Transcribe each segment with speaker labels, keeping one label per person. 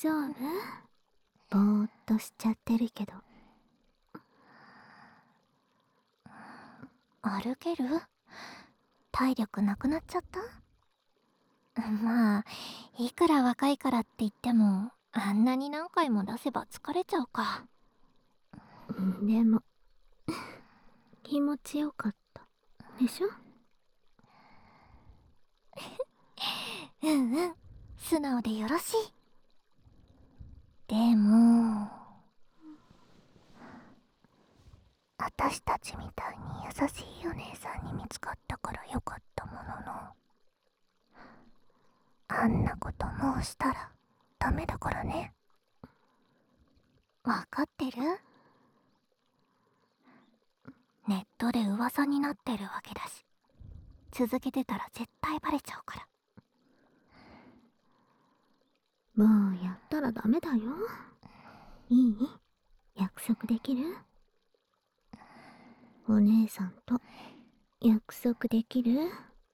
Speaker 1: 丈夫？ぼーっとしちゃってるけど。
Speaker 2: 歩ける？体力なくなっちゃった？まあ、いくら若いからって言っても、あんなに何回も出せば疲れちゃうか。
Speaker 1: でも、気持ちよかった。でしょ？
Speaker 2: うんうん、素直でよろしい。でも、私たちみたいに優しいお姉さんに見つかったからよかったものの、あんなこともうしたらダメだからね。わかってる？ネットで噂になってるわけだし、続けてたら絶対バレちゃうから。
Speaker 1: もうやったらダメだよ。いい？約束できる？お姉さんと約束できる？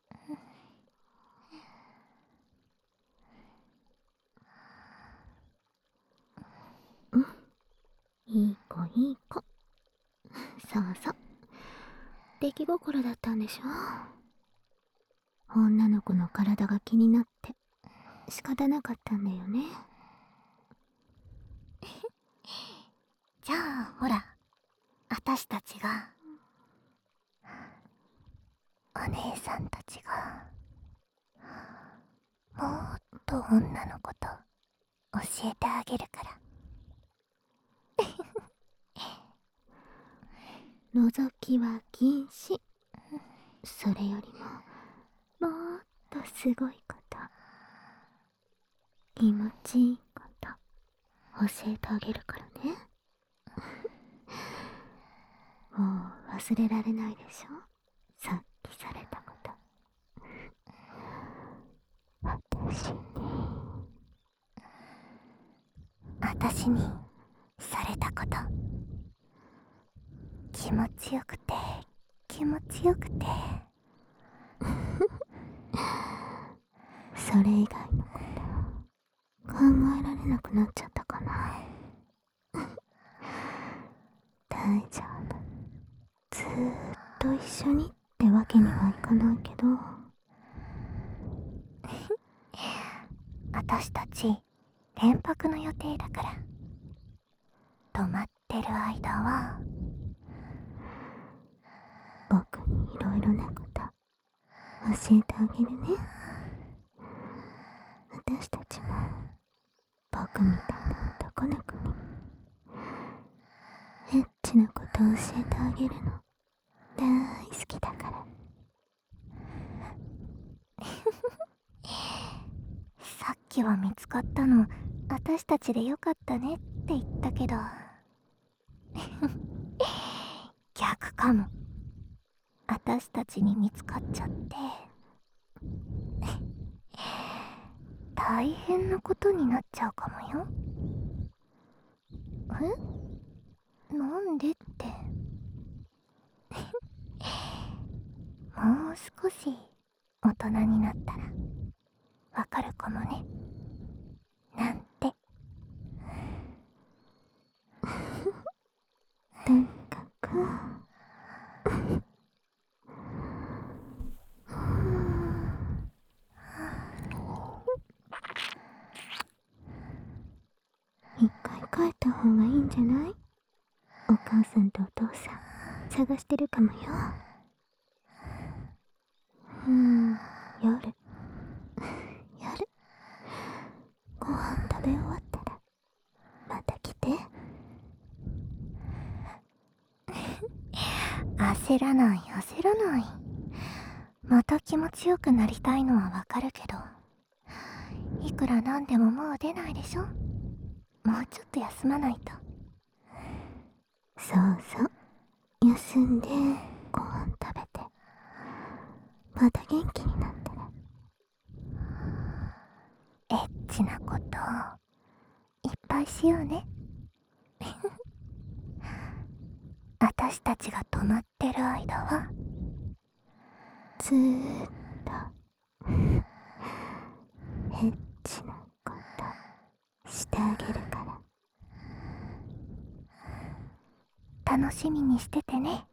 Speaker 1: うん。いい子いい子。そうそう。出来心だったんでしょ？女の子の体が気になって仕方なかったんだよね。
Speaker 2: じゃあほら、私たちが、お姉さんたちが、もっと女の子と教えてあげるから。
Speaker 1: 覗きは禁止。それよりももっとすごいこと、気持ちいいこと教えてあげるからね。もう忘れられないでしょ、さっきされたこと。
Speaker 2: 私にされたこと、気持ちよくて気持ちよくて。
Speaker 1: それ以外のこと考えられなくなっちゃったかな。大丈夫。ずーっと一緒にってわけにはいかないけど。
Speaker 2: 私たち連泊の予定だから、泊まってる間は
Speaker 1: 僕にいろいろなこと教えてあげるね。私たちも僕みたいな男の子にエッチなこと教えてあげるの大好きだから。
Speaker 2: さっきは見つかったの私たちでよかったねって言ったけど、逆かも。私たちに見つかっちゃって大変なことになっちゃうかもよ。なんでって。もう少し大人になったらわかるかもね、なんて。
Speaker 1: とにかく一回帰った方がいいんじゃない？お母さんとお父さん探してるかもよ。夜ご飯食べ終わったらまた来て。
Speaker 2: 焦らない焦らない。また気持ちよくなりたいのはわかるけど、いくらなんでももう出ないでしょ。もうちょっと休まないと。
Speaker 1: そうそう、休んでご飯食べてまた元気になったら。
Speaker 2: エッチなこといっぱいしようね。私たちが泊まってる間は
Speaker 1: ずーっとエッチなことしてあげるから。
Speaker 2: 楽しみにしててね。